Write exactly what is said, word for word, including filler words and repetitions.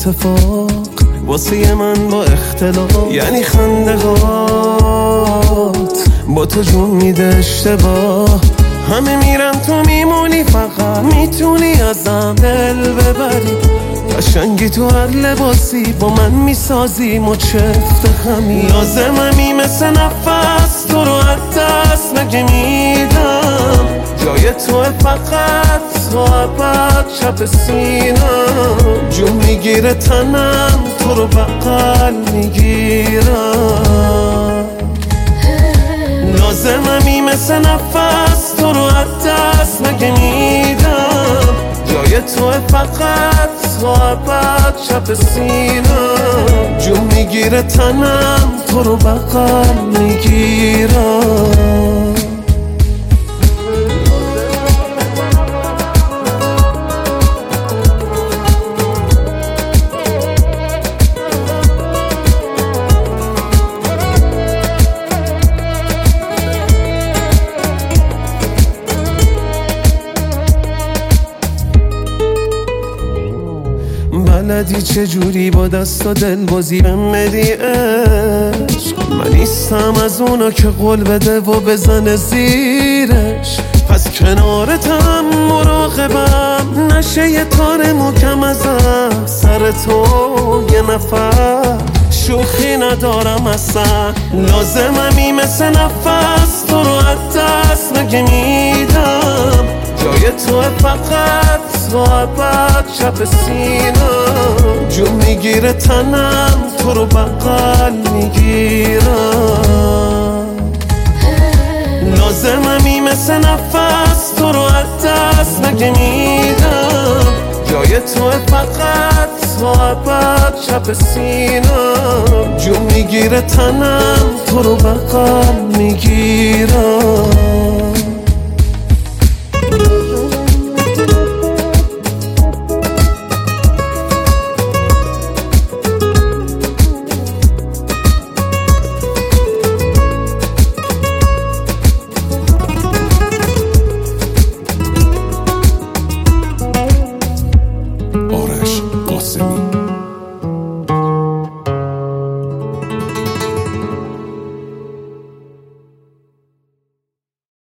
اتفاق واسه من با اختلاف، یعنی خندهات با تو جون میده اشتباه. همه میرن تو میمونی، فقط میتونی ازم دل ببری. قشنگی تو هر لباسی با من میسازی مچفت خمی. لازممی مثل نفس تو رو از دست مگه میدم، جای تو فقط تو ابد چپ سینم. جون میگیره تنم تو رو بغل میگیرم. لازممی مثل نفس تو رو از دست مگه میدم، جای تو فقط تو ابد چپ سینم. جون میگیره تنم تو رو بغل میگیرم. بلدی چجوری با دست و دل بازی بمدی عشق. من نیستم از اونا که قول بده و بزنه زیرش. پس کنارتم مراقبم نشه یه تار محکم ازم. سر تو یه نفر شوخی ندارم اصلا. لازممی مثل نفس تو رو از دست مگه میدم، جای تو فقط تو ابد چپ سینم. جون میگیره تنم تو رو بغل میگیرم. لازممی مثل نفس تو رو از دست مگه میدم، جای تو فقط تو ابد چپ سینم. جون میگیره تنم تو رو بغل میگیرم.